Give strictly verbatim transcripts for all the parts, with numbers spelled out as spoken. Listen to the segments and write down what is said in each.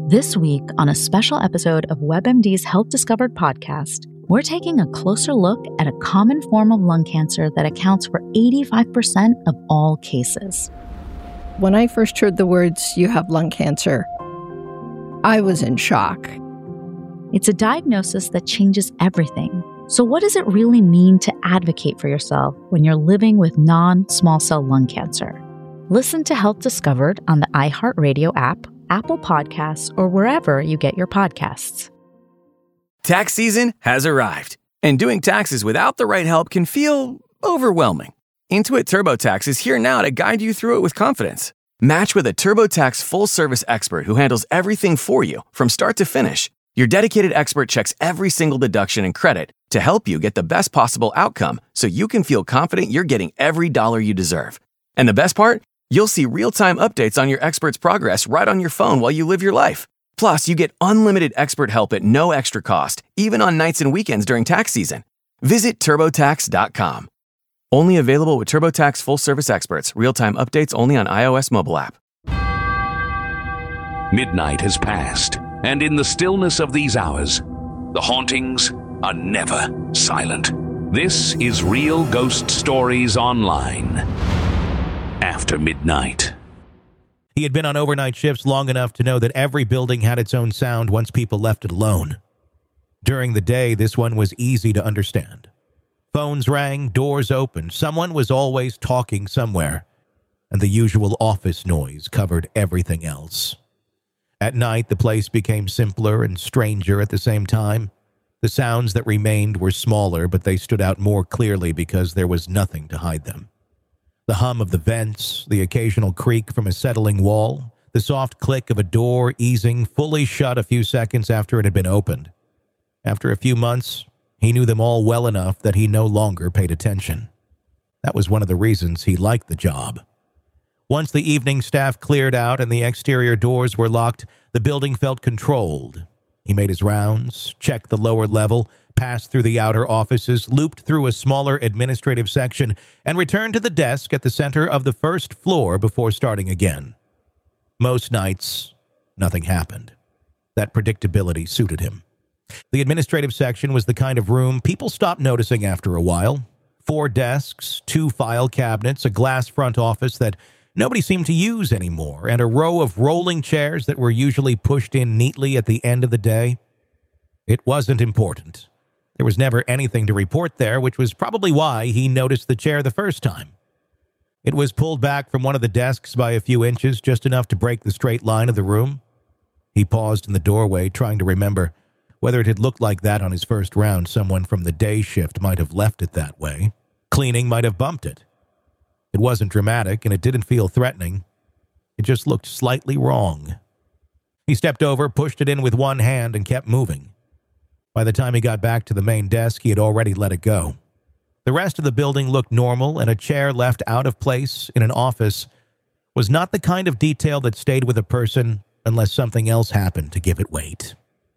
This week, on a special episode of WebMD's Health Discovered podcast, we're taking a closer look at a common form of lung cancer that accounts for eighty-five percent of all cases. When I first heard the words, "you have lung cancer," I was in shock. It's a diagnosis that changes everything. So what does it really mean to advocate for yourself when you're living with non-small cell lung cancer? Listen to Health Discovered on the iHeartRadio app, Apple Podcasts, or wherever you get your podcasts. Tax season has arrived, and doing taxes without the right help can feel overwhelming. Intuit TurboTax is here now to guide you through it with confidence. Match with a TurboTax full-service expert who handles everything for you from start to finish. Your dedicated expert checks every single deduction and credit to help you get the best possible outcome so you can feel confident you're getting every dollar you deserve. And the best part? You'll see real-time updates on your expert's progress right on your phone while you live your life. Plus, you get unlimited expert help at no extra cost, even on nights and weekends during tax season. Visit turbo tax dot com. Only available with TurboTax full-service experts. Real-time updates only on iOS mobile app. Midnight has passed, and in the stillness of these hours, the hauntings are never silent. This is Real Ghost Stories Online. After midnight. He had been on overnight shifts long enough to know that every building had its own sound once people left it alone. During the day, this one was easy to understand. Phones rang, doors opened, someone was always talking somewhere, and the usual office noise covered everything else. At night, the place became simpler and stranger at the same time. The sounds that remained were smaller, but they stood out more clearly because there was nothing to hide them. The hum of the vents, the occasional creak from a settling wall, the soft click of a door easing fully shut a few seconds after it had been opened. After a few months, he knew them all well enough that he no longer paid attention. That was one of the reasons he liked the job. Once the evening staff cleared out and the exterior doors were locked, the building felt controlled. He made his rounds, checked the lower level, passed through the outer offices, looped through a smaller administrative section, and returned to the desk at the center of the first floor before starting again. Most nights, nothing happened. That predictability suited him. The administrative section was the kind of room people stopped noticing after a while. Four desks, two file cabinets, a glass front office that nobody seemed to use anymore, and a row of rolling chairs that were usually pushed in neatly at the end of the day. It wasn't important. There was never anything to report there, which was probably why he noticed the chair the first time. It was pulled back from one of the desks by a few inches, just enough to break the straight line of the room. He paused in the doorway, trying to remember whether it had looked like that on his first round. Someone from the day shift might have left it that way. Cleaning might have bumped it. It wasn't dramatic, and it didn't feel threatening. It just looked slightly wrong. He stepped over, pushed it in with one hand, and kept moving. By the time he got back to the main desk, he had already let it go. The rest of the building looked normal, and a chair left out of place in an office was not the kind of detail that stayed with a person unless something else happened to give it weight.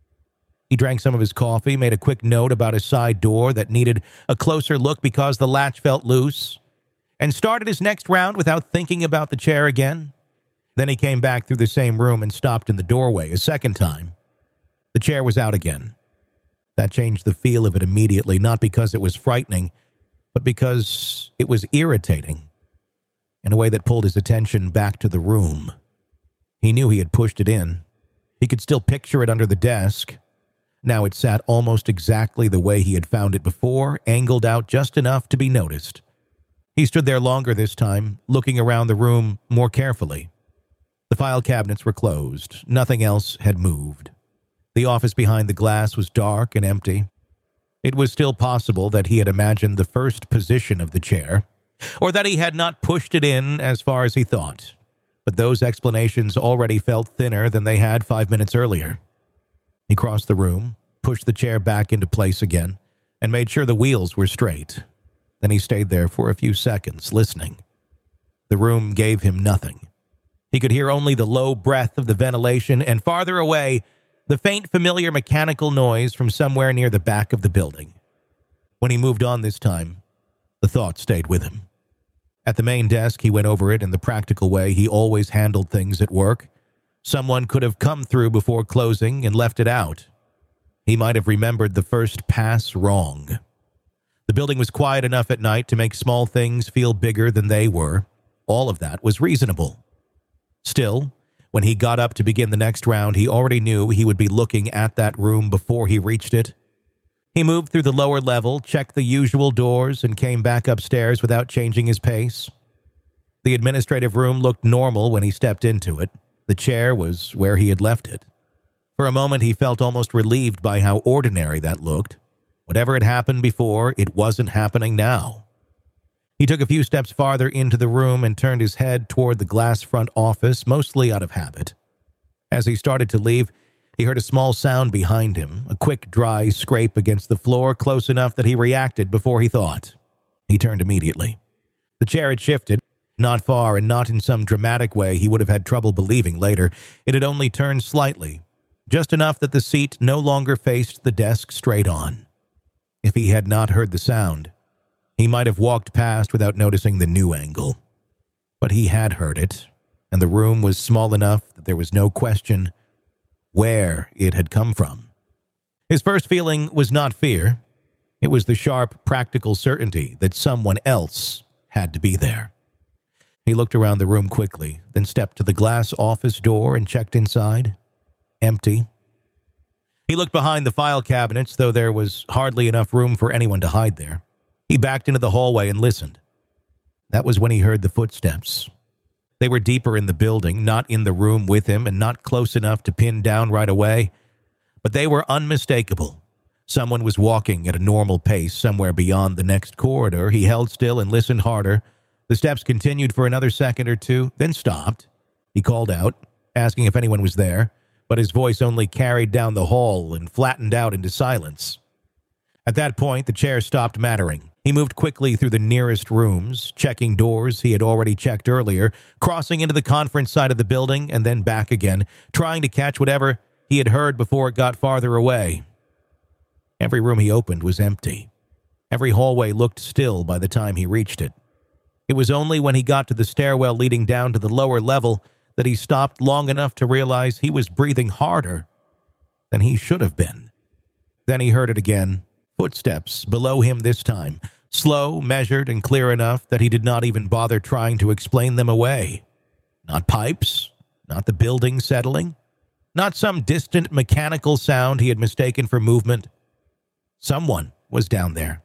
He drank some of his coffee, made a quick note about a side door that needed a closer look because the latch felt loose, and started his next round without thinking about the chair again. Then he came back through the same room and stopped in the doorway a second time. The chair was out again. That changed the feel of it immediately, not because it was frightening, but because it was irritating, in a way that pulled his attention back to the room. He knew he had pushed it in. He could still picture it under the desk. Now it sat almost exactly the way he had found it before, angled out just enough to be noticed. He stood there longer this time, looking around the room more carefully. The file cabinets were closed. Nothing else had moved. The office behind the glass was dark and empty. It was still possible that he had imagined the first position of the chair, or that he had not pushed it in as far as he thought. But those explanations already felt thinner than they had five minutes earlier. He crossed the room, pushed the chair back into place again, and made sure the wheels were straight. Then he stayed there for a few seconds, listening. The room gave him nothing. He could hear only the low breath of the ventilation, and farther away, the faint, familiar mechanical noise from somewhere near the back of the building. When he moved on this time, the thought stayed with him. At the main desk, he went over it in the practical way he always handled things at work. Someone could have come through before closing and left it out. He might have remembered the first pass wrong. The building was quiet enough at night to make small things feel bigger than they were. All of that was reasonable. Still, when he got up to begin the next round, he already knew he would be looking at that room before he reached it. He moved through the lower level, checked the usual doors, and came back upstairs without changing his pace. The administrative room looked normal when he stepped into it. The chair was where he had left it. For a moment, he felt almost relieved by how ordinary that looked. Whatever had happened before, it wasn't happening now. He took a few steps farther into the room and turned his head toward the glass front office, mostly out of habit. As he started to leave, he heard a small sound behind him, a quick, dry scrape against the floor, close enough that he reacted before he thought. He turned immediately. The chair had shifted, not far and not in some dramatic way he would have had trouble believing later. It had only turned slightly, just enough that the seat no longer faced the desk straight on. If he had not heard the sound, he might have walked past without noticing the new angle. But he had heard it, and the room was small enough that there was no question where it had come from. His first feeling was not fear. It was the sharp, practical certainty that someone else had to be there. He looked around the room quickly, then stepped to the glass office door and checked inside. Empty. He looked behind the file cabinets, though there was hardly enough room for anyone to hide there. He backed into the hallway and listened. That was when he heard the footsteps. They were deeper in the building, not in the room with him, and not close enough to pin down right away. But they were unmistakable. Someone was walking at a normal pace somewhere beyond the next corridor. He held still and listened harder. The steps continued for another second or two, then stopped. He called out, asking if anyone was there, but his voice only carried down the hall and flattened out into silence. At that point, the chair stopped mattering. He moved quickly through the nearest rooms, checking doors he had already checked earlier, crossing into the conference side of the building and then back again, trying to catch whatever he had heard before it got farther away. Every room he opened was empty. Every hallway looked still by the time he reached it. It was only when he got to the stairwell leading down to the lower level that he stopped long enough to realize he was breathing harder than he should have been. Then he heard it again. Footsteps below him this time, slow, measured, and clear enough that he did not even bother trying to explain them away. Not pipes, not the building settling, not some distant mechanical sound he had mistaken for movement. Someone was down there.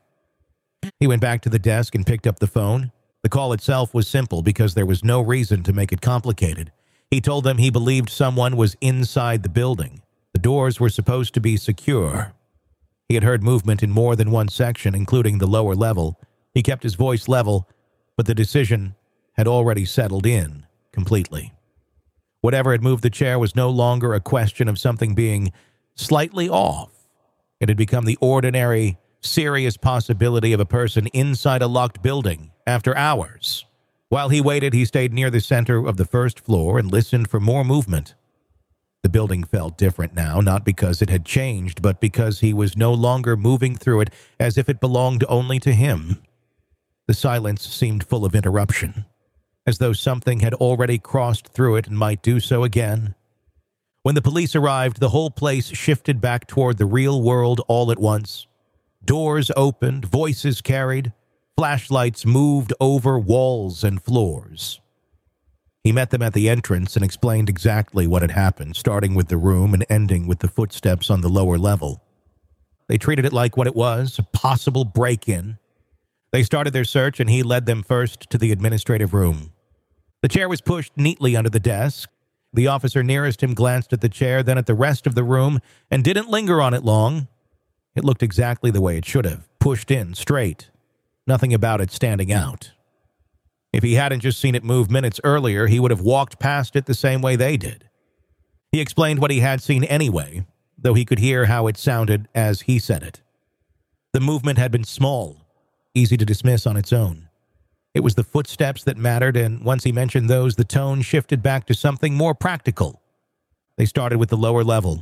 He went back to the desk and picked up the phone. The call itself was simple because there was no reason to make it complicated. He told them he believed someone was inside the building. The doors were supposed to be secure. He had heard movement in more than one section, including the lower level. He kept his voice level, but the decision had already settled in completely. Whatever had moved the chair was no longer a question of something being slightly off. It had become the ordinary, serious possibility of a person inside a locked building after hours. While he waited, he stayed near the center of the first floor and listened for more movement. The building felt different now, not because it had changed, but because he was no longer moving through it as if it belonged only to him. The silence seemed full of interruption, as though something had already crossed through it and might do so again. When the police arrived, the whole place shifted back toward the real world all at once. Doors opened, voices carried, flashlights moved over walls and floors. He met them at the entrance and explained exactly what had happened, starting with the room and ending with the footsteps on the lower level. They treated it like what it was, a possible break-in. They started their search, and he led them first to the administrative room. The chair was pushed neatly under the desk. The officer nearest him glanced at the chair, then at the rest of the room, and didn't linger on it long. It looked exactly the way it should have, pushed in, straight. Nothing about it standing out. If he hadn't just seen it move minutes earlier, he would have walked past it the same way they did. He explained what he had seen anyway, though he could hear how it sounded as he said it. The movement had been small, easy to dismiss on its own. It was the footsteps that mattered, and once he mentioned those, the tone shifted back to something more practical. They started with the lower level.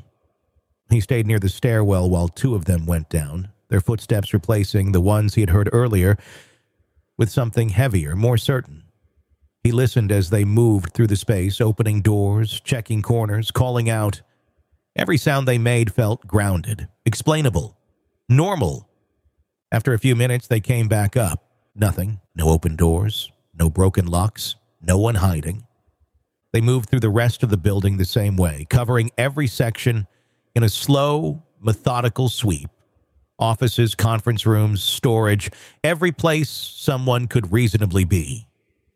He stayed near the stairwell while two of them went down, their footsteps replacing the ones he had heard earlier with something heavier, more certain. He listened as they moved through the space, opening doors, checking corners, calling out. Every sound they made felt grounded, explainable, normal. After a few minutes, they came back up. Nothing. No open doors. No broken locks. No one hiding. They moved through the rest of the building the same way, covering every section in a slow, methodical sweep. Offices, conference rooms, storage, every place someone could reasonably be.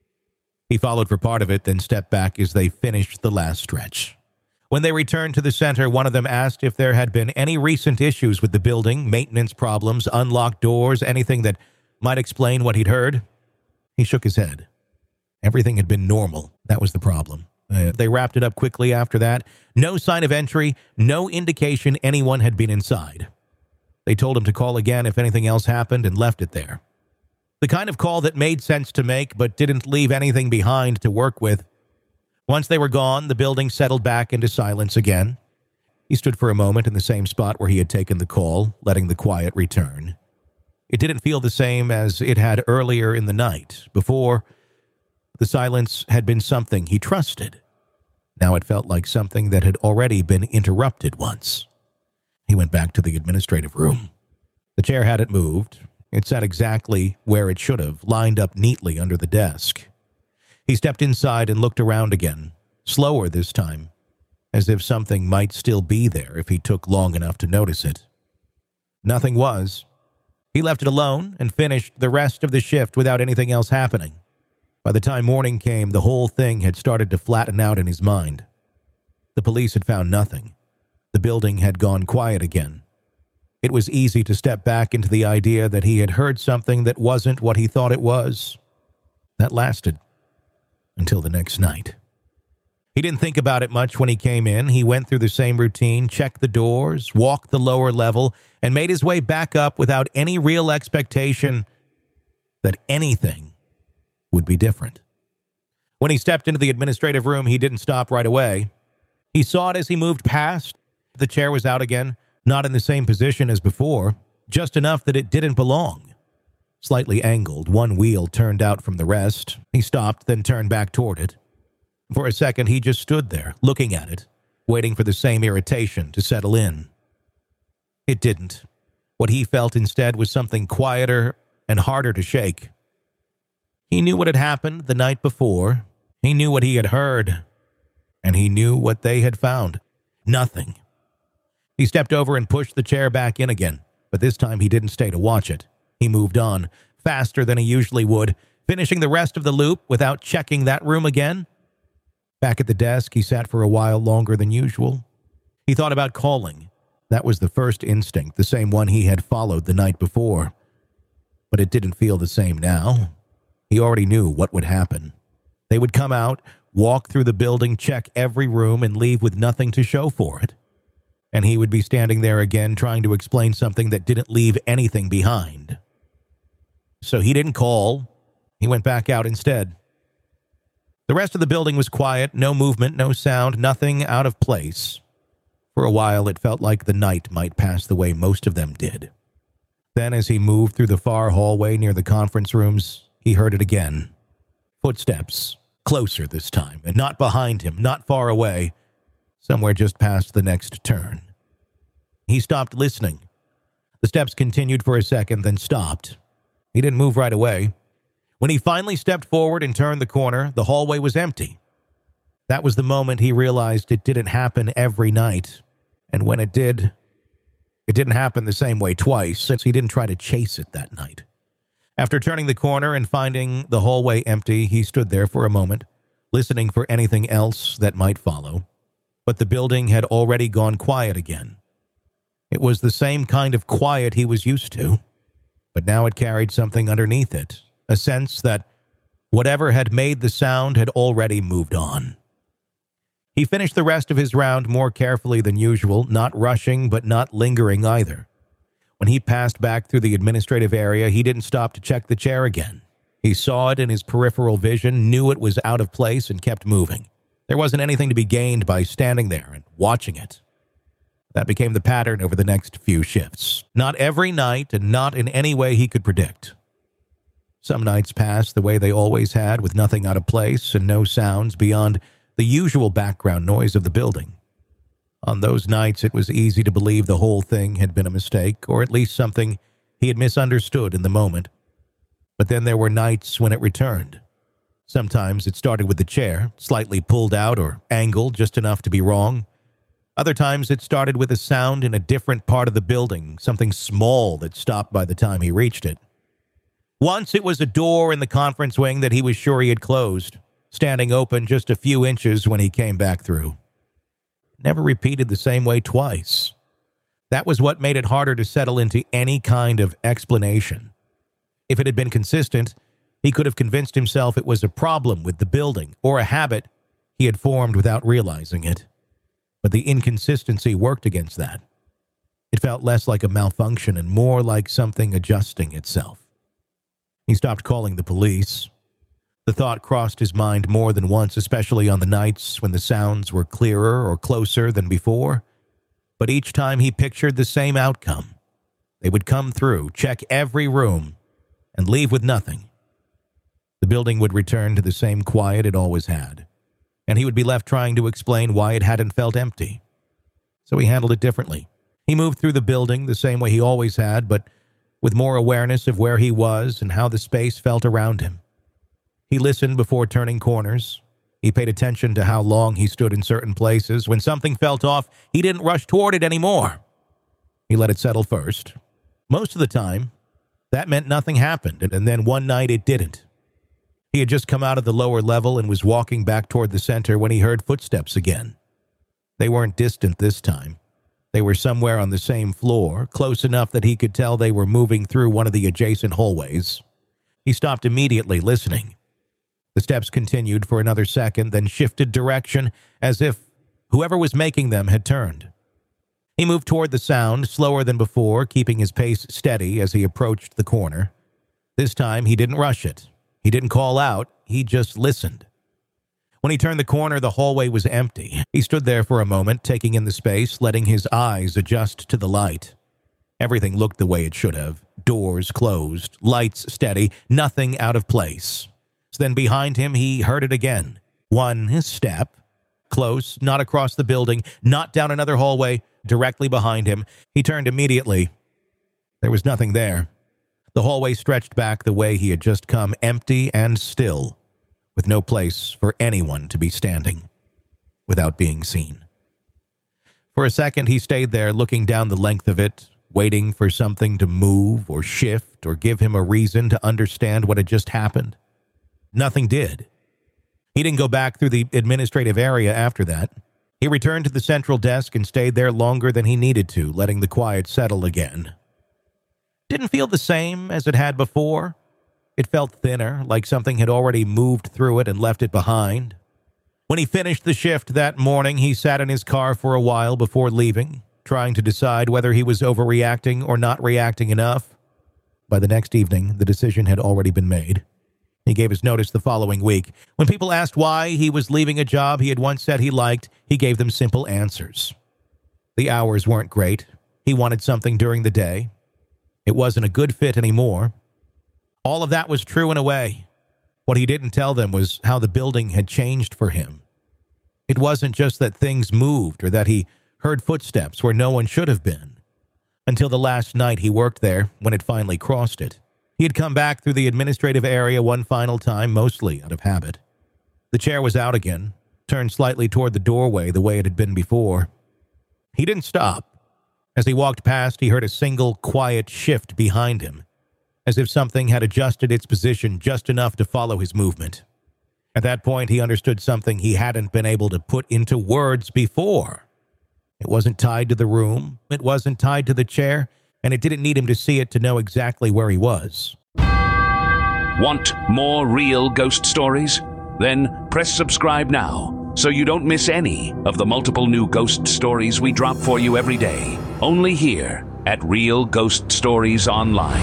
He followed for part of it, then stepped back as they finished the last stretch. When they returned to the center, one of them asked if there had been any recent issues with the building, maintenance problems, unlocked doors, anything that might explain what he'd heard. He shook his head. Everything had been normal. That was the problem. Uh, they wrapped it up quickly after that. No sign of entry, no indication anyone had been inside. They told him to call again if anything else happened and left it there. The kind of call that made sense to make but didn't leave anything behind to work with. Once they were gone, the building settled back into silence again. He stood for a moment in the same spot where he had taken the call, letting the quiet return. It didn't feel the same as it had earlier in the night. Before, the silence had been something he trusted. Now it felt like something that had already been interrupted once. He went back to the administrative room. The chair hadn't moved. It sat exactly where it should have, lined up neatly under the desk. He stepped inside and looked around again, slower this time, as if something might still be there if he took long enough to notice it. Nothing was. He left it alone and finished the rest of the shift without anything else happening. By the time morning came, the whole thing had started to flatten out in his mind. The police had found nothing. The building had gone quiet again. It was easy to step back into the idea that he had heard something that wasn't what he thought it was. That lasted until the next night. He didn't think about it much when he came in. He went through the same routine, checked the doors, walked the lower level, and made his way back up without any real expectation that anything would be different. When he stepped into the administrative room, he didn't stop right away. He saw it as he moved past. The chair was out again, not in the same position as before, just enough that it didn't belong. Slightly angled, one wheel turned out from the rest. He stopped, then turned back toward it. For a second, he just stood there, looking at it, waiting for the same irritation to settle in. It didn't. What he felt instead was something quieter and harder to shake. He knew what had happened the night before. He knew what he had heard. And he knew what they had found. Nothing. He stepped over and pushed the chair back in again, but this time he didn't stay to watch it. He moved on, faster than he usually would, finishing the rest of the loop without checking that room again. Back at the desk, he sat for a while longer than usual. He thought about calling. That was the first instinct, the same one he had followed the night before. But it didn't feel the same now. He already knew what would happen. They would come out, walk through the building, check every room, and leave with nothing to show for it. And he would be standing there again trying to explain something that didn't leave anything behind. So he didn't call. He went back out instead. The rest of the building was quiet, no movement, no sound, nothing out of place. For a while, it felt like the night might pass the way most of them did. Then, as he moved through the far hallway near the conference rooms, he heard it again. Footsteps, closer this time, and not behind him, not far away, somewhere just past the next turn. He stopped listening. The steps continued for a second, then stopped. He didn't move right away. When he finally stepped forward and turned the corner, the hallway was empty. That was the moment he realized it didn't happen every night. And when it did, it didn't happen the same way twice, since he didn't try to chase it that night. After turning the corner and finding the hallway empty, he stood there for a moment, listening for anything else that might follow. But the building had already gone quiet again. It was the same kind of quiet he was used to, but now it carried something underneath it, a sense that whatever had made the sound had already moved on. He finished the rest of his round more carefully than usual, not rushing but not lingering either. When he passed back through the administrative area, he didn't stop to check the chair again. He saw it in his peripheral vision, knew it was out of place, and kept moving. There wasn't anything to be gained by standing there and watching it. That became the pattern over the next few shifts. Not every night and not in any way he could predict. Some nights passed the way they always had, with nothing out of place and no sounds beyond the usual background noise of the building. On those nights, it was easy to believe the whole thing had been a mistake, or at least something he had misunderstood in the moment. But then there were nights when it returned. Sometimes it started with the chair, slightly pulled out or angled just enough to be wrong. Other times it started with a sound in a different part of the building, something small that stopped by the time he reached it. Once it was a door in the conference wing that he was sure he had closed, standing open just a few inches when he came back through. Never repeated the same way twice. That was what made it harder to settle into any kind of explanation. If it had been consistent, he could have convinced himself it was a problem with the building or a habit he had formed without realizing it. But the inconsistency worked against that. It felt less like a malfunction and more like something adjusting itself. He stopped calling the police. The thought crossed his mind more than once, especially on the nights when the sounds were clearer or closer than before. But each time he pictured the same outcome. They would come through, check every room, and leave with nothing. The building would return to the same quiet it always had, and he would be left trying to explain why it hadn't felt empty. So he handled it differently. He moved through the building the same way he always had, but with more awareness of where he was and how the space felt around him. He listened before turning corners. He paid attention to how long he stood in certain places. When something felt off, he didn't rush toward it anymore. He let it settle first. Most of the time, that meant nothing happened, and then one night it didn't. He had just come out of the lower level and was walking back toward the center when he heard footsteps again. They weren't distant this time. They were somewhere on the same floor, close enough that he could tell they were moving through one of the adjacent hallways. He stopped immediately, listening. The steps continued for another second, then shifted direction as if whoever was making them had turned. He moved toward the sound, slower than before, keeping his pace steady as he approached the corner. This time, he didn't rush it. He didn't call out. He just listened. When he turned the corner, the hallway was empty. He stood there for a moment, taking in the space, letting his eyes adjust to the light. Everything looked the way it should have. Doors closed, lights steady, nothing out of place. Then behind him, he heard it again. One step. Close, not across the building, not down another hallway, directly behind him. He turned immediately. There was nothing there. The hallway stretched back the way he had just come, empty and still, with no place for anyone to be standing, without being seen. For a second, he stayed there, looking down the length of it, waiting for something to move or shift or give him a reason to understand what had just happened. Nothing did. He didn't go back through the administrative area after that. He returned to the central desk and stayed there longer than he needed to, letting the quiet settle again. Didn't feel the same as it had before. It felt thinner, like something had already moved through it and left it behind. When he finished the shift that morning, he sat in his car for a while before leaving, trying to decide whether he was overreacting or not reacting enough. By the next evening, the decision had already been made. He gave his notice the following week. When people asked why he was leaving a job he had once said he liked, he gave them simple answers. The hours weren't great. He wanted something during the day. It wasn't a good fit anymore. All of that was true in a way. What he didn't tell them was how the building had changed for him. It wasn't just that things moved or that he heard footsteps where no one should have been. Until the last night he worked there, when it finally crossed it. He had come back through the administrative area one final time, mostly out of habit. The chair was out again, turned slightly toward the doorway the way it had been before. He didn't stop. As he walked past, he heard a single, quiet shift behind him, as if something had adjusted its position just enough to follow his movement. At that point, he understood something he hadn't been able to put into words before. It wasn't tied to the room, it wasn't tied to the chair, and it didn't need him to see it to know exactly where he was. Want more real ghost stories? Then press subscribe now so you don't miss any of the multiple new ghost stories we drop for you every day. Only here at Real Ghost Stories Online.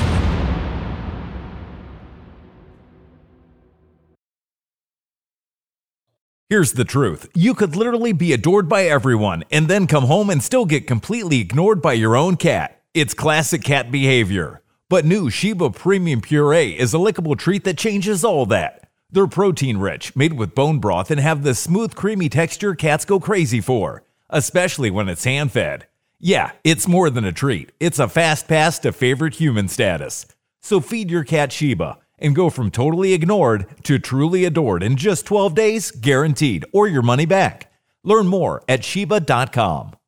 Here's the truth. You could literally be adored by everyone and then come home and still get completely ignored by your own cat. It's classic cat behavior. But new Sheba Premium Puree is a lickable treat that changes all that. They're protein-rich, made with bone broth, and have the smooth, creamy texture cats go crazy for, especially when it's hand-fed. Yeah, it's more than a treat. It's a fast pass to favorite human status. So feed your cat Sheba and go from totally ignored to truly adored in just twelve days, guaranteed, or your money back. Learn more at Sheba dot com.